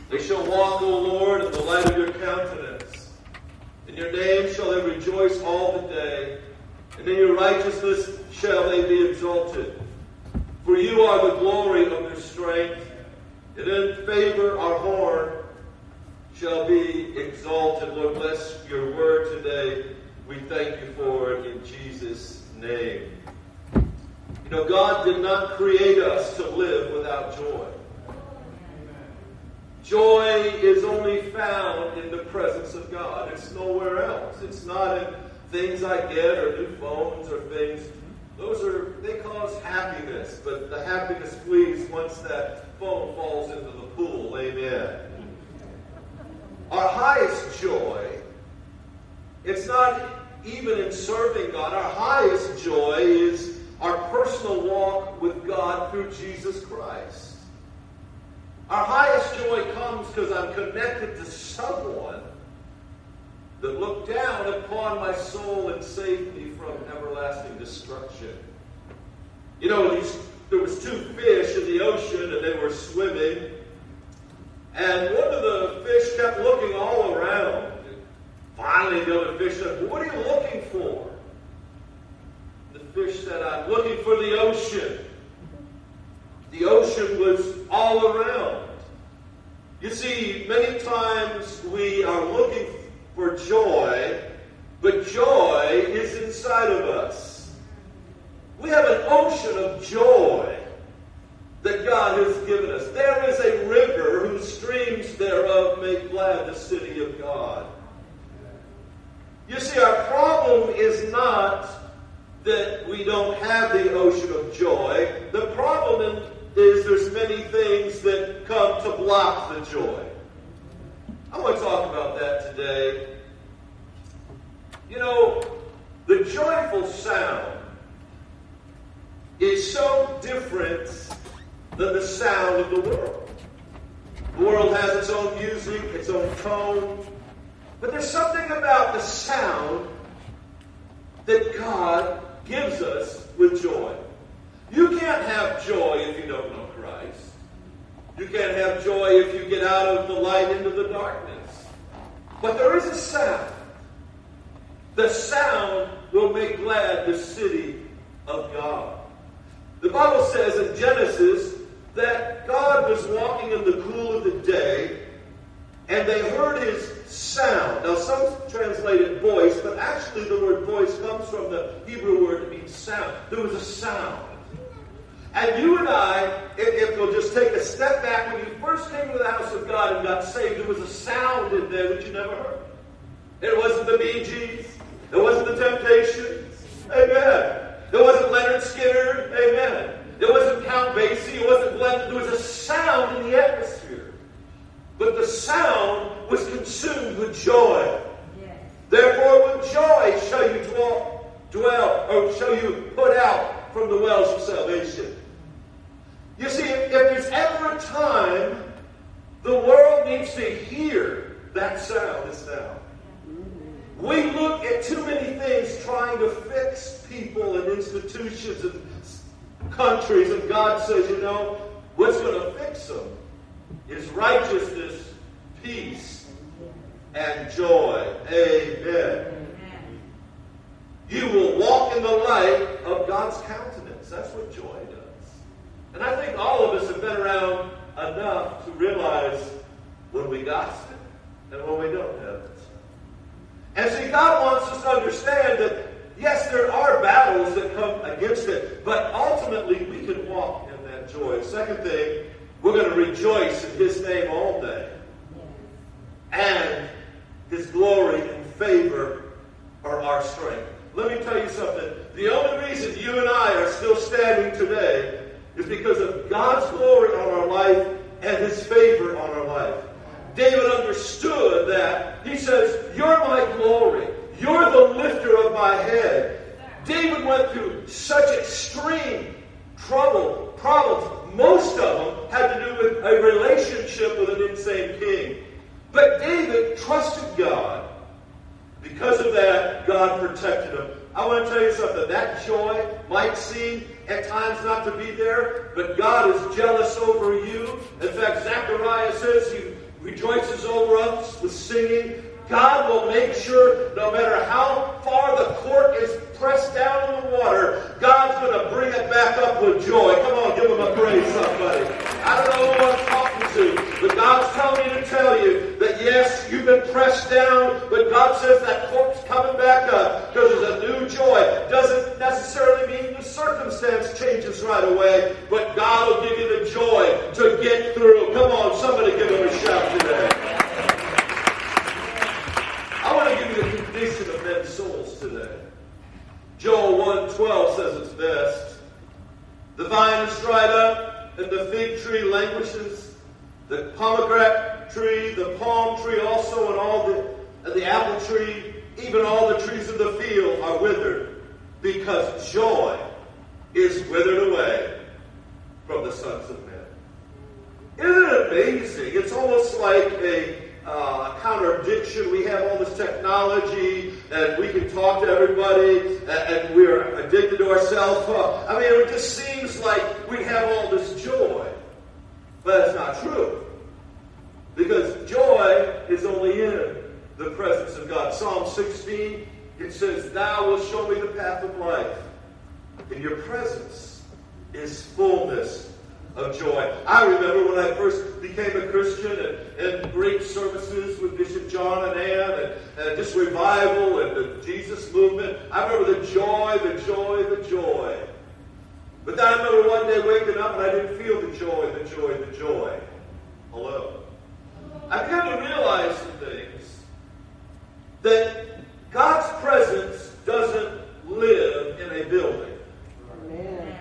They shall walk, O Lord, in the light of your countenance. In your name shall they rejoice all the day, and in your righteousness shall they be exalted. For you are the glory of their strength, and in favor our horn shall be exalted. Lord, bless your word today. We thank you for it in Jesus' name. You know, God did not create us to live without joy. Joy is only found in the presence of God. It's nowhere else. It's not in things I get or new phones or things. They cause happiness, but the happiness flees once that phone falls into the pool. Amen. Our highest joy, it's not even in serving God. Our highest joy is our personal walk with God through Jesus Christ. Our highest joy comes because I'm connected to someone that looked down upon my soul and saved me from everlasting destruction. You know, there was two fish in the ocean and they were swimming. And one of the fish kept looking all around. Finally, the other fish said, "What are you looking for?" The fish said, "I'm looking for the ocean." The ocean was all around. You see, many times we are looking for joy, but joy is inside of us. We have an ocean of joy that God has given us. There is a river whose streams thereof make glad the city of God. You see, our problem is not that we don't have the ocean of joy. The problem is there's many things that come to block the joy. I want to talk about that today. You know, the joyful sound is so different than the sound of the world. The world has its own music, its own tone, but there's something about the sound that God gives us with joy. You can't have joy if you don't know Christ. You can't have joy if you get out of the light into the darkness. But there is a sound. The sound will make glad the city of God. The Bible says in Genesis that God was walking in the cool of the day and they heard his sound. Now some translate it voice, but actually the word voice comes from the Hebrew word that means sound. There was a sound. And you and I, if we'll just take a step back, when you first came to the house of God and got saved, there was a sound in there that you never heard. It wasn't the Bee Gees. It wasn't the Temptations. Amen. It wasn't Leonard Skinner. Amen. It wasn't Count Basie. It wasn't Glenn. There was a sound in the atmosphere. But the sound was consumed with joy. Yes. Therefore, with joy shall you dwell, or shall you put out from the wells of salvation. You see, if there's ever a time the world needs to hear that sound, it's now. We look at too many things trying to fix people and institutions and countries, and God says, you know, what's going to fix them is righteousness, peace, and joy. Amen. You will walk in the light of God's countenance. That's what joy does. And I think all of us have been around enough to realize when we got it and when we don't have it. And see, God wants us to understand that, yes, there are battles that come against it, but ultimately we can walk in that joy. Second thing, we're going to rejoice in his name all day. And his glory and favor are our strength. Let me tell you something. The only reason you and I are still standing today is because of God's glory on our life and his favor on our life. David understood that. He says, you're my glory. You're the lifter of my head. David went through such extreme problems. Most of them had to do with a relationship with an insane king. But David trusted God. Because of that, God protected him. I want to tell you something. That joy might seem at times not to be there, but God is jealous over you. In fact, Zechariah says rejoices over us with singing. God will make sure, no matter how far the cork is pressed down in the water, God's going to bring it back up with joy. Come on, give him a praise, somebody. I don't know who I'm talking to, but God's telling me to tell you that yes, you've been pressed down, but God says that cork's coming back up because there's a new joy. Doesn't necessarily mean the circumstance changes right away, but God will give you the joy to get through. Come on, somebody give him a shout today. I want to give you the condition of men's souls today. Joel 1:12 says it's best. The vine is dried up, and the fig tree languishes. The pomegranate tree, the palm tree also, and all the apple tree, even all the trees of the field are withered, because joy is withered away from the sons of men. Isn't it amazing? It's almost like a contradiction. We have all this technology, and we can talk to everybody, and we're addicted to our cell phone. I mean, it just seems like we have all this joy. But it's not true. Because joy is only in the presence of God. Psalm 16, it says, "Thou wilt show me the path of life. In your presence is fullness of joy." I remember when I first became a Christian and great services with Bishop John and Ann and just revival and the Jesus movement. I remember the joy, the joy, the joy. But then I remember one day waking up and I didn't feel the joy, the joy, the joy. Hello. I began to realize some things. That God's presence doesn't live in a building. Amen.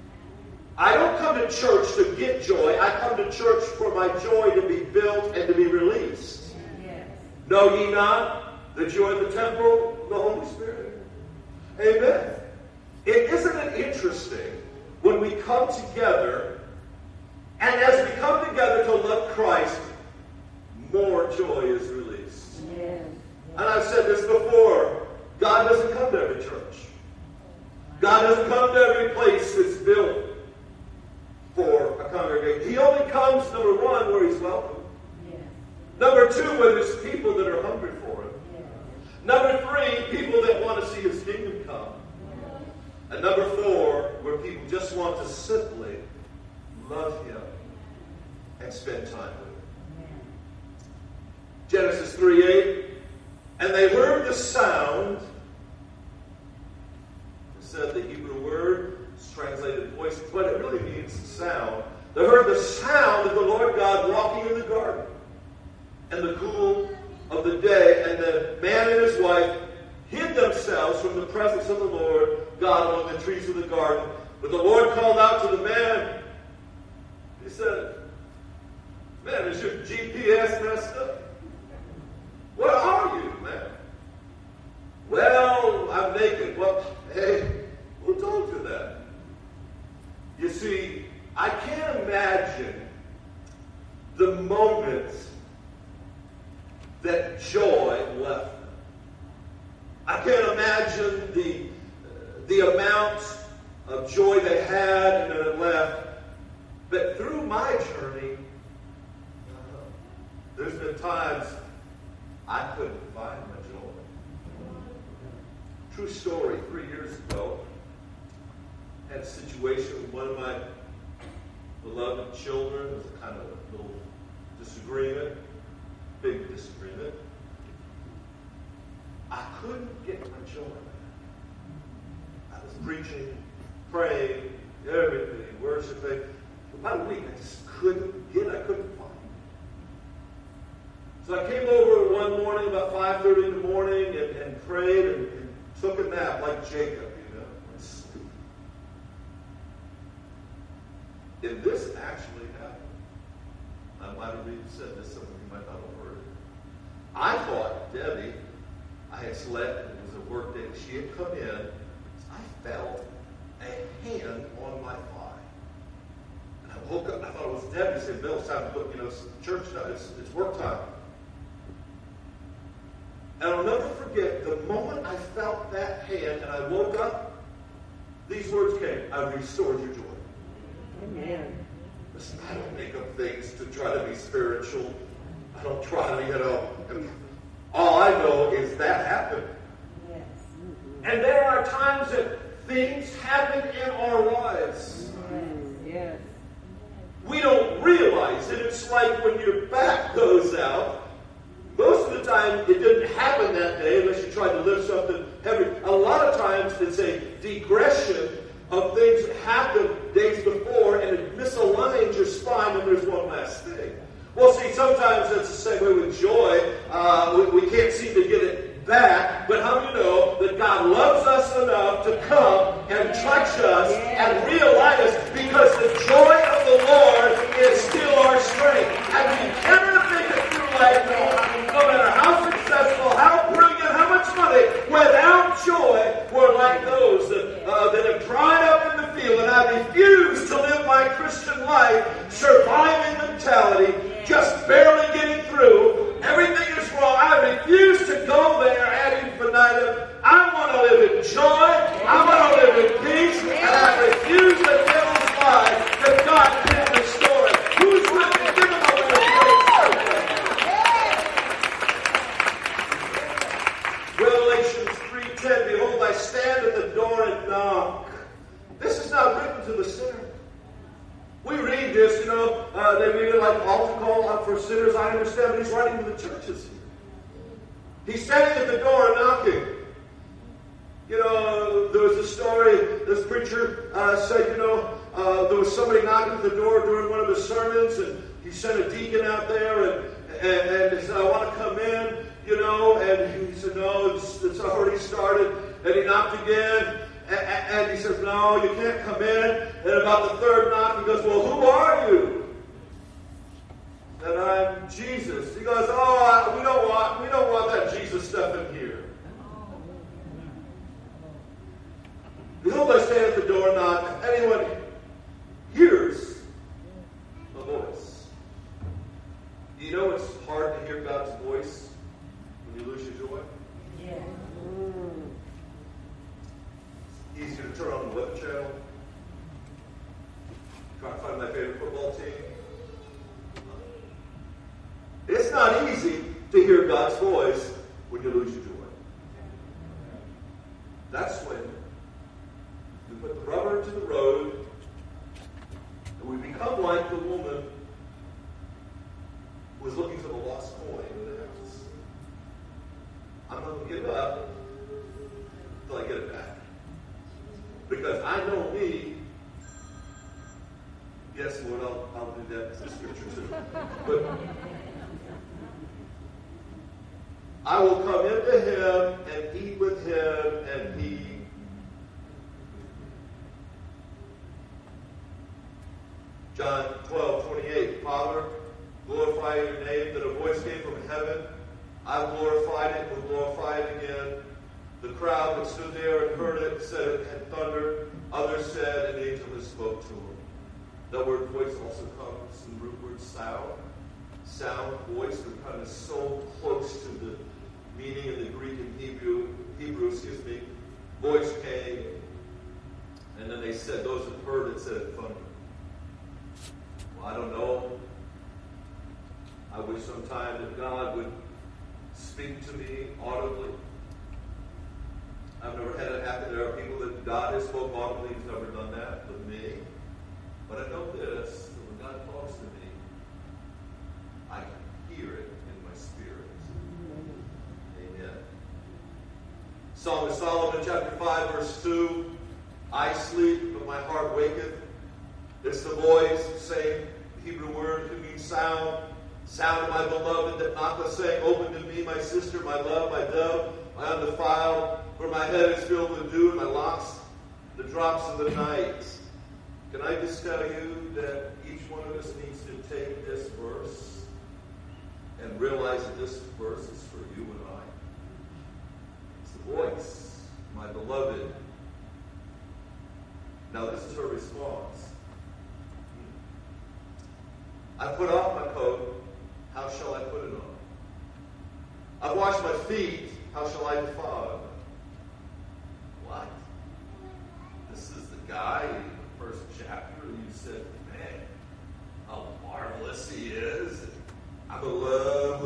I don't come to church to get joy. I come to church for my joy to be built and to be released. Yes. Know ye not the joy of the temple of the Holy Spirit? Amen. Isn't it interesting when we come together, and as we come together to love Christ, more joy is released. Yes. And I've said this before, God doesn't come to every church. God doesn't come to every place that's built for a congregation. He only comes, number one, where he's welcome. Yes. Number two, when there's people that are hungry for him. Yes. Number three, people that want to see his kingdom come. Yes. And number four, where people just want to simply love him and spend time with him. Genesis 3:8, "And they heard the sound," it said the Hebrew word, it's translated voice, but it really means sound. They heard the sound of the Lord God walking in the garden in the cool of the day, and the man and his wife hid themselves from the presence of the Lord God among the trees of the garden. But the Lord called out to the man. He said, "Man, is your GPS messed up? Where are you, man?" "Well, I'm naked." "Well, hey, who told you that?" You see, I can't imagine the moment that joy left them. I can't imagine the amount of joy they had and then it left. But through my journey, there's been times I couldn't find my joy. True story, 3 years ago, I had a situation with one of my beloved children. It was a kind of a little disagreement, big disagreement. I couldn't get my joy back. I was preaching, praying, everything, worshiping. For about a week, I just couldn't find it. So I came over one morning about 5:30 in the morning and prayed and took a nap like Jacob, you know. If this actually happened, I might have even said this, some of you might not have heard it. I thought Debbie, I had slept, and it was a work day, she had come in. I felt a hand on my thigh. And I woke up, and I thought it was Debbie. She said, "Bill, it's time to put, it's church time, it's work time." And I'll never forget, the moment I felt that hand and I woke up, these words came, "I've restored your joy." Amen. Listen, I don't make up things to try to be spiritual. I don't try to, all I know is that happened. Yes. And there are times that things happen in our lives. Yes. We don't realize it. It's like when your back goes out. Most of the time, it didn't happen that day unless you tried to lift something heavy. A lot of times, it's a digression of things that happened days before, and it misaligns your spine, and there's one last thing. Well, see, sometimes that's the same way with joy. We can't seem to get it back, but how do you know that God loves us enough to come and touch us and realign us, because the joy of the Lord is still our strength. And we cannot make it through life, no matter how successful, how brilliant, how much money, without joy. We're like those that have dried up in the field, and I refuse to live my Christian life surviving mentality, just barely getting through. Everything is wrong. I refuse to go there ad infinitum. I want to live in joy. I want to live in peace. And I refuse the devil's lie that God can restore it. Who's with me? Give him a little praise. Revelations 3:10. Behold, I stand at the door and knock. This is not written to the sinner. We read this, they read it like altar call for sinners. I understand, but he's writing to the churches here. He's standing at the door and knocking. There was a story, this preacher said, there was somebody knocking at the door during one of his sermons, and he sent a deacon out there, and he said, I want to come in, and he said, no, it's already started. And he knocked again. And he says, no, you can't come in. And about the third knock, he goes, well, who are you? And I'm Jesus. He goes, oh, we don't want that Jesus stuff in here. Behold, I stand at the door and knock. Anyone hears my voice. Do you know it's hard to hear God's voice when you lose your joy? Yeah. Easier to turn on the weather channel. Try to find my favorite football team. It's not easy to hear God's voice when you lose your joy. That's when we put the rubber to the road, and we become like the woman who was looking for the lost coin in the house. I'm not going to give up until I get it back. Because I know me. Yes, Lord, I'll do that. It's the scripture too. But I will come into him and eat with him, and he. John 12:28. Father, glorify your name, that a voice came from heaven. I glorified it, will glorify it again. The crowd that stood there and heard it said it had thundered. Others said an angel has spoke to him. The word voice also comes from the root word sound. Sound, voice, are kind of so close to the meaning in the Greek and Hebrew. Voice came, and then they said, those that heard it said it thundered. Well, I don't know. I wish sometime that God would speak to me audibly. I've never had it happen. There are people that God has spoken audibly. He's never done that with me. But I know this, that when God talks to me, I can hear it in my spirit. Amen. Song of Solomon, chapter 5, verse 2. I sleep, but my heart waketh. It's the voice, same Hebrew word, could mean sound. Sound of my beloved that knocketh, saying, open to me, my sister, my love, my dove, my undefiled. For my head is filled with dew, and my locks the drops of the night. Can I just tell you that each one of us needs to take this verse and realize that this verse is for you and I. It's the voice, my beloved. Now this is her response. I put off my coat, how shall I put it on? I've washed my feet, how shall I defile? What? This is the guy in the first chapter you said, man, how marvelous he is. I'm in love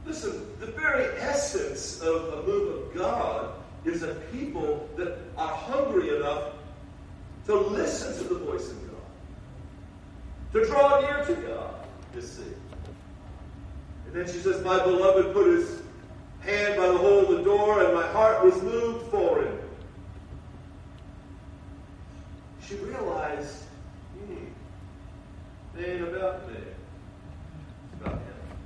Listen, the very essence of a move of God is a people that are hungry enough to listen to the voice of God, to draw near to God, you see. And then she says, my beloved put his hand by the hole of the door, and my heart was moved for him. She realized, it ain't about me. It's about him.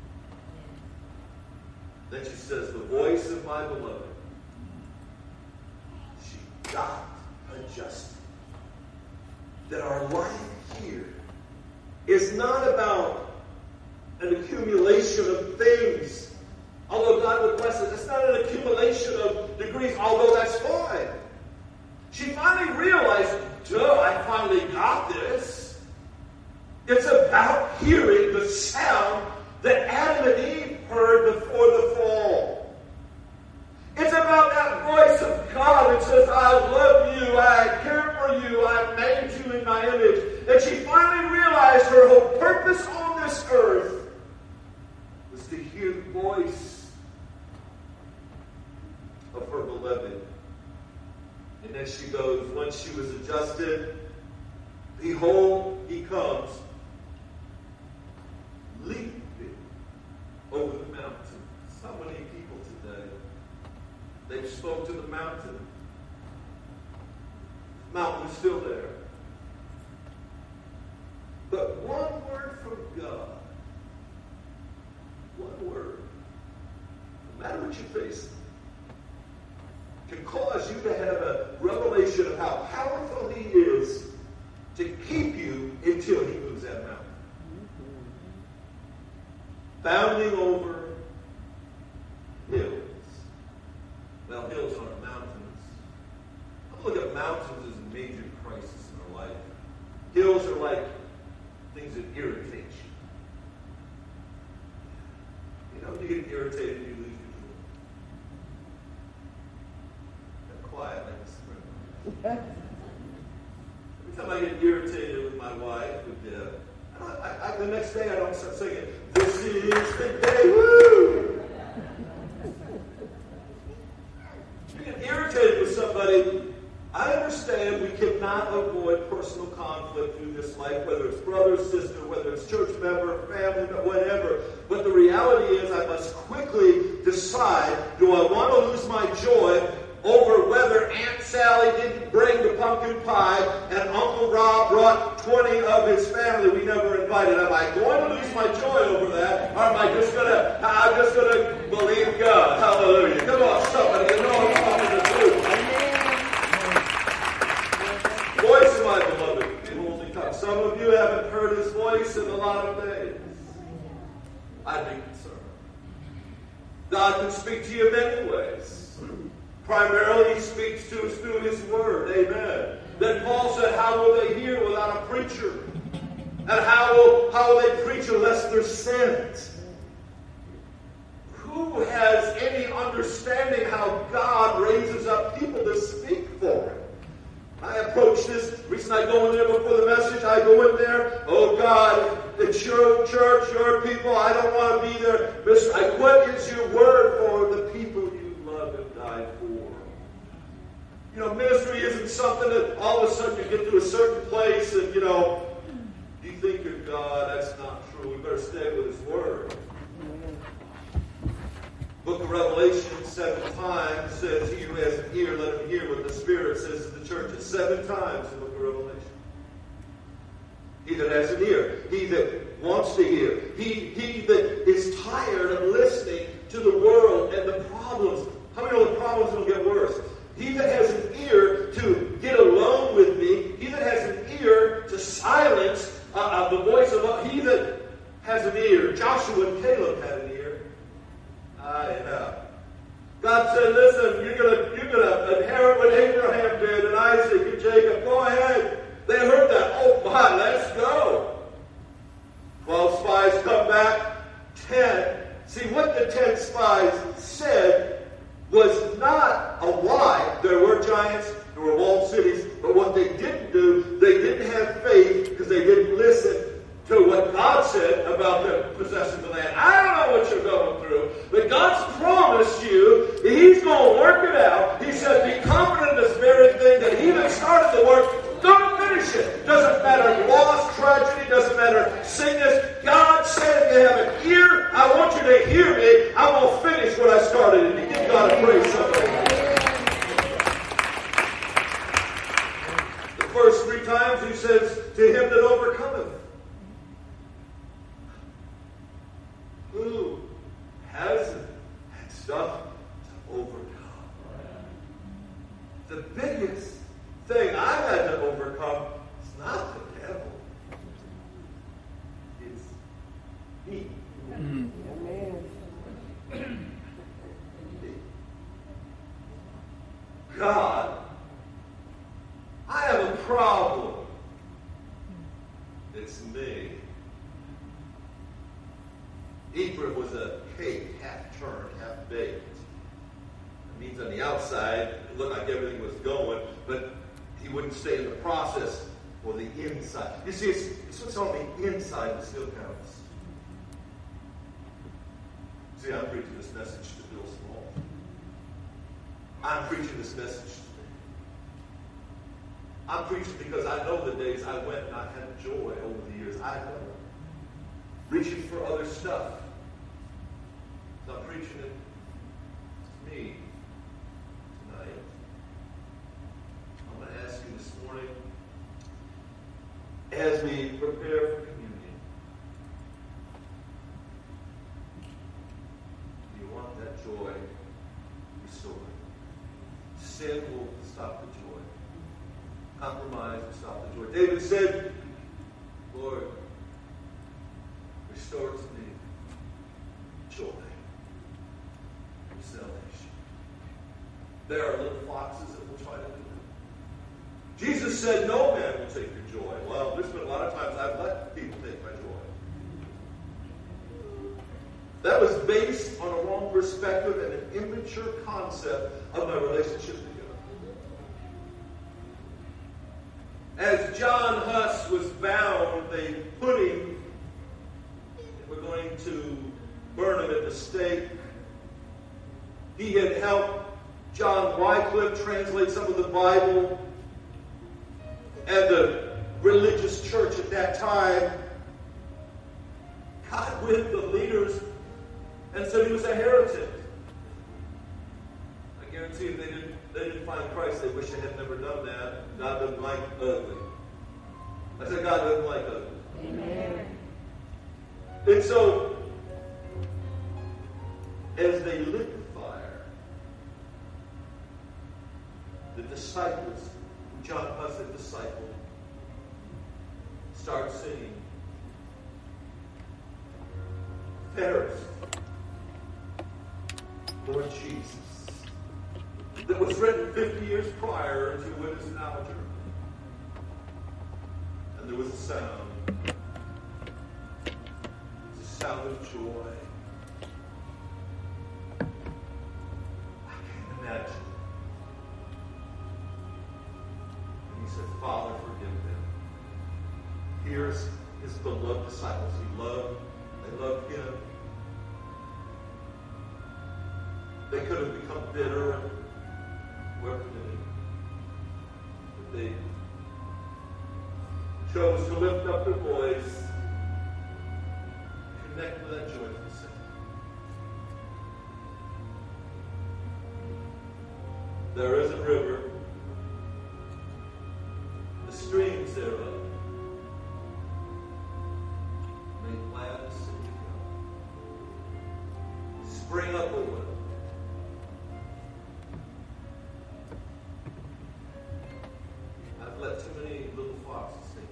Then she says, the voice of my beloved. She got adjusted. That our life here is not about an accumulation of things. Although God would bless us, it's not an accumulation of degrees, although that's fine. She finally realized, I finally got this. It's about hearing the sound that Adam and Eve heard before the fall. It's about that voice of God that says, I love you, I care for you, I made you in my image. And she finally realized her whole purpose on this earth was to hear the voice of her beloved. And then she goes, once she was adjusted, behold, he comes, leaping over the mountain. So many people today, they've spoke to the mountain. The mountain is still there. But one word from God, one word, no matter what you're facing, can cause you to have a revelation of how powerful he is to keep you until he moves that mountain. Bounding over hills. Well, hills aren't mountains. I look at mountains as a major crisis in our life. Hills are like things that irritate you. You know, you get irritated and you lose your cool. Quiet like a spring. Every time I get irritated with my wife, with Deb, the next day I don't start singing, this is the day, woo! You get irritated with somebody, I understand we cannot avoid personal conflict through this life, whether it's brother, sister, whether it's church member, family, whatever. But the reality is I must quickly decide, do I want to lose my joy over whether Aunt Sally didn't bring the pumpkin pie and Uncle Rob brought 20 of his family we never invited? Am I going to lose my joy over that? Or am I just going to believe God? Hallelujah. Come on, somebody. You know what I'm talking to do. Voice of my beloved, behold, he comes. Some of you haven't heard his voice in a lot of days. I'd be concerned. God can speak to you in many ways. Primarily, he speaks to us through his word. Amen. Then Paul said, how will they hear without a preacher? And how will they preach unless they're sent? Who has any understanding how God raises up people to speak for him? I approach this. The reason I go in there before the message, I go in there, oh God, it's your church, your people. I don't want to be there. What is your word for the people you love and died for? You know, ministry isn't something that all of a sudden you get to a certain place and, you think you're God. That's not true. We better stay with his word. Book of Revelation 7 times says, he who has an ear, let him hear what the Spirit says to the churches. 7 times in the book of Revelation. He that has an ear, he that wants to hear, he that is tired of listening to the world and the problems. How many know the problems will get worse? He that has an ear to get alone with me, he that has an ear to silence the voice of he that has an ear. Joshua and Caleb had an ear. God said, listen, you're gonna inherit what Abraham did and Isaac and Jacob. Go ahead. They heard that. Oh my, let's go. 12 spies come back. 10. See, what the 10 spies said was not a lie. There were giants, there were walled cities, but what they didn't do, they didn't have faith because they didn't listen to what God said about them possessing the land. I don't know what you're going through, but can't hear me, I'm going to finish what I started. And you give God a praise somebody. The first 3 times he says, to him that overcometh. Who hasn't had stuff to overcome? The biggest thing I had to overcome is not the devil. It's me. God, I have a problem. It's me. Ephraim was a cake, half turned, half baked. It means on the outside, it looked like everything was going, but he wouldn't stay in the process or the inside. You see, it's what's on the inside that still counts. See, I'm preaching this message to Bill Small. I'm preaching this message to me. I'm preaching because I know the days I went and I had joy over the years. I know. Reaching for other stuff. So I'm preaching it to me tonight. I'm going to ask you this morning, as we prepare for communion, do you want that joy restored? Sin will stop the joy. Compromise will stop the joy. David said, Lord, restore to me joy, your salvation. There are little foxes that will try to do it. Jesus said, no man will take your joy. Well, there's been a lot of times I've let people take my joy. That was based on a wrong perspective and an immature concept of my relationship with God. As John Huss was bound, they put him, and we're going to burn him at the stake. He had helped John Wycliffe translate some of the Bible, and the religious church at that time got with the leaders and said he was a heretic. I guarantee you they didn't find Christ. They wish they had never done that. God doesn't like ugly. I said God doesn't like ugly. Amen. And so, as they lit the fire, the disciples, who John Huss had discipled, start singing, Fairest, Lord Jesus, that was written 50 years prior to what is now Germany. And there was a sound. It's a sound of joy. I can't imagine. And he said, Father, forgive them. Here's his beloved disciples. They loved him. They could have become bitter and wept in it. But they chose to lift up their voice, connect with that joyful sound. There is a river, the streams thereof may glad the city go. Spring up over it. I've let too many little foxes take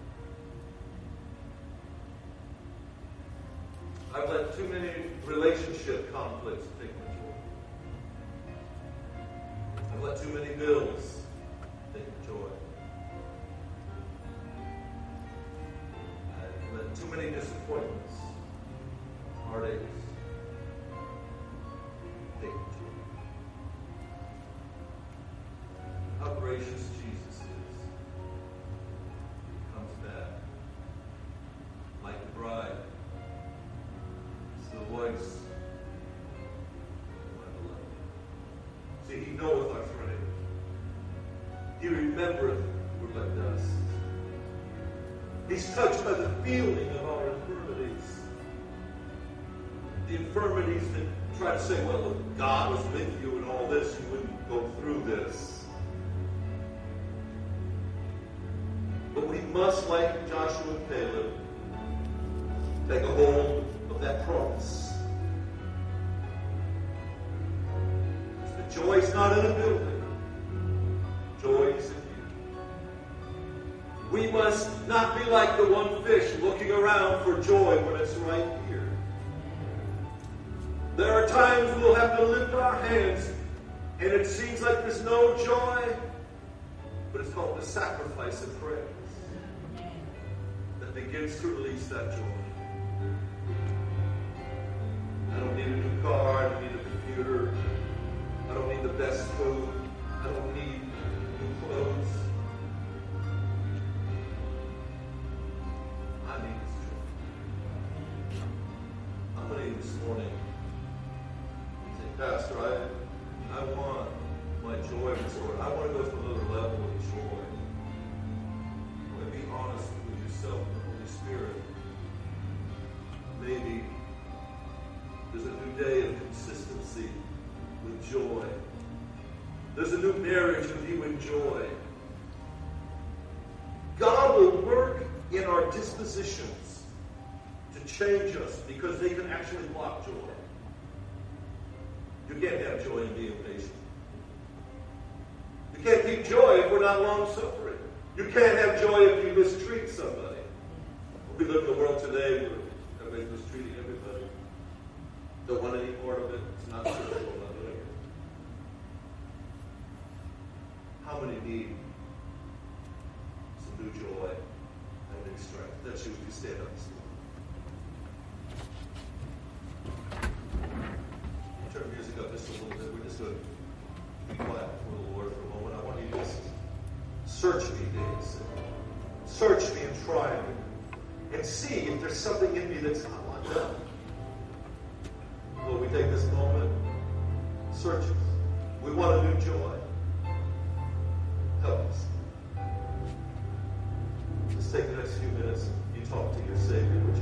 my joy. I've let too many relationship conflicts take my joy. I've let too many bills take my joy. I've let too many disappointments, heartaches take my joy. How gracious Jesus is. He comes back like a bride. It's the voice of my beloved. See, he knoweth our frame. He remembereth we're like dust. He's touched by the feeling of our infirmities. the infirmities that try to say, well, if God was with you in all this, you wouldn't go through this. But we must, like Joshua and Caleb, take a hold of that promise. The joy's not in a building. Joy is in you. We must not be like the one fish looking around for joy when it's right here. There are times we'll have to lift our hands and it seems like there's no joy, but it's called the sacrifice of praise that begins to release that joy. I don't need a new car. I don't need a computer. I don't need the best food. I don't need new clothes. I need His joy. I'm going to eat this morning. Say, Pastor, I want my joy restored. I want to go to another level of joy. I want to be honest with yourself and the Holy Spirit. Maybe there's a new day of consistency with joy. There's a new marriage with you in joy. God will work in our dispositions to change us because they can actually block joy. You can't have joy and be impatient. You can't keep joy if we're not long-suffering. You can't have joy if you mistreat somebody. We live in a world today where everybody's mistreating everybody. Don't want any part of it. It's not spiritual. I'm not doing it. How many need some new joy and new strength? That's you. You stand up this morning. Turn the music up just a little bit. We're just going to be quiet before the Lord for a moment. I want you to just search me, David said. Search me and try me. And see if there's something in me that's not like that. Will we take this moment? Search us. We want a new joy. Help us. Let's take the next few minutes. You talk to your Savior, would you?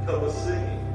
was singing.